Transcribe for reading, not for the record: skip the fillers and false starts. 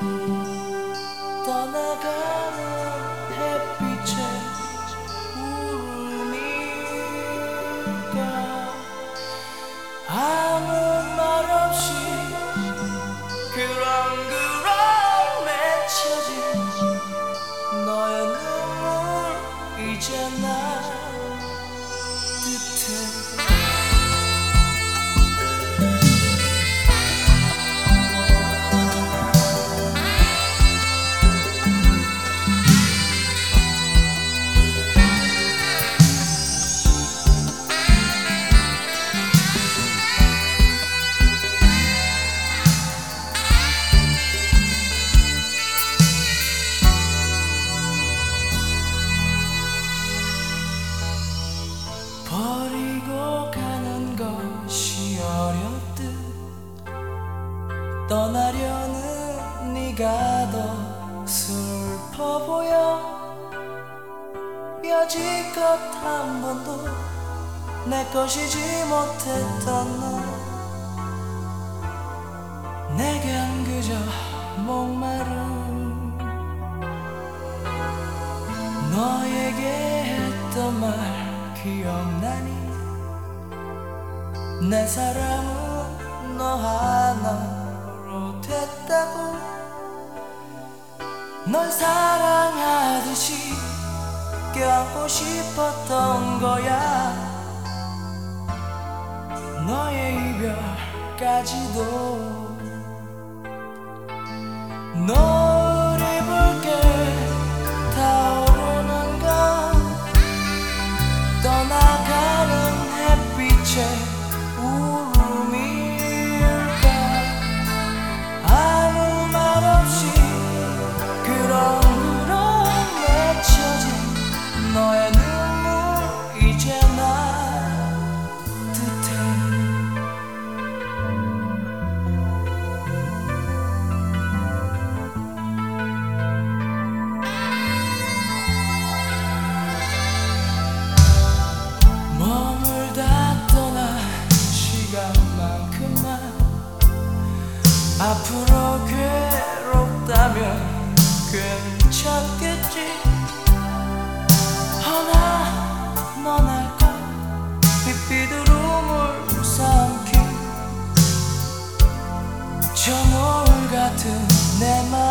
떠나가는 햇빛에 울음일까. 아무 말 없이 그렁그렁 맺혀진 너의 눈물 이제 나 뜻해. 버리고 가는 것이 어렵듯 떠나려는 네가 더 슬퍼 보여. 여지껏 한 번도 내 것이지 못했던 너, 내겐 그저 목마름. 너에게 했던 말 기억나니? 내 사랑은 너 하나로 됐다고. 널 사랑하듯이 껴안고 싶었던 거야. 너의 이별까지도. 널 입을게 타오르는 건 떠나가는 햇빛에 울음일까. 아무 말 없이 그렁그렁 맺혀진 너의 눈물 이제 나 뜻해. 머물다 떠난 시간만큼만 앞으로 괴롭다면 괜찮겠지. 허나 넌 알까? 빗비두름을 삼킨 저 노을 같은 내 맘